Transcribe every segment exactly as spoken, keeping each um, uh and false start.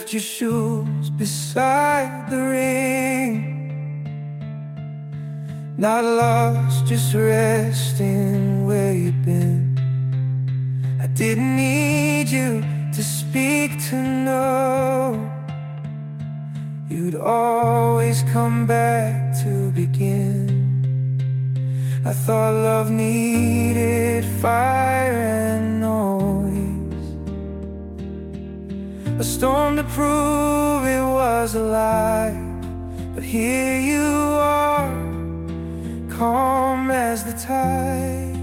left your shoes beside the ring. Not lost, just resting where you've been. I didn't need you to speak to know. You'd always come back to begin. I thought love needed fire and noise, a storm to prove it was alive. But here you are, calm as the tide.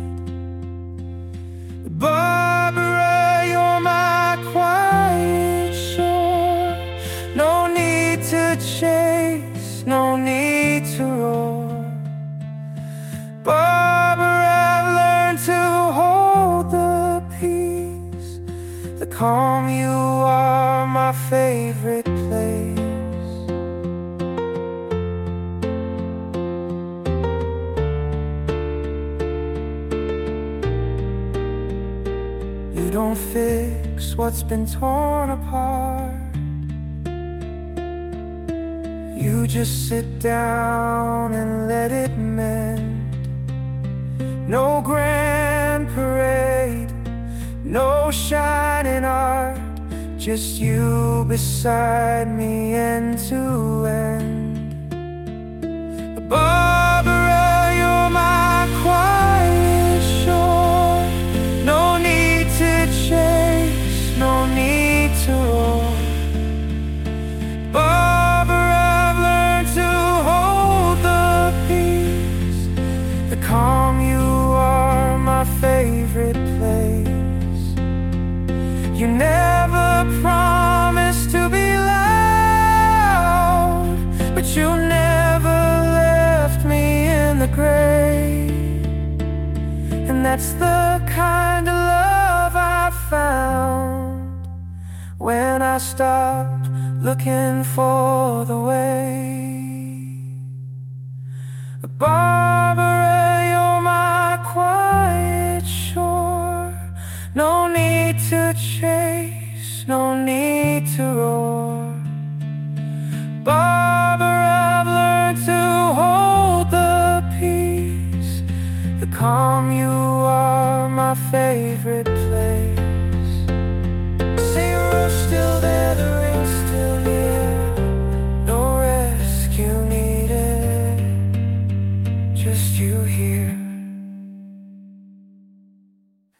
Barbara, you're my quiet shore. No need to chase, no need to roar. Barbara, I've learned to hold the peace, the calm. You are my favorite place. You don't fix what's been torn apart. You just sit down and let it mend. No grand parade, no shining art, just you beside me end to end. Barbara, you're my quiet shore. No need to chase, no need to roar. Barbara, I've learned to hold the peace, the calm. You are my favorite place. You never promised to be loud, but you never left me in the grave. And that's the kind of love I found when I stopped looking for the way. Barbara, you're my quiet shore. No need to chase, no need to roar.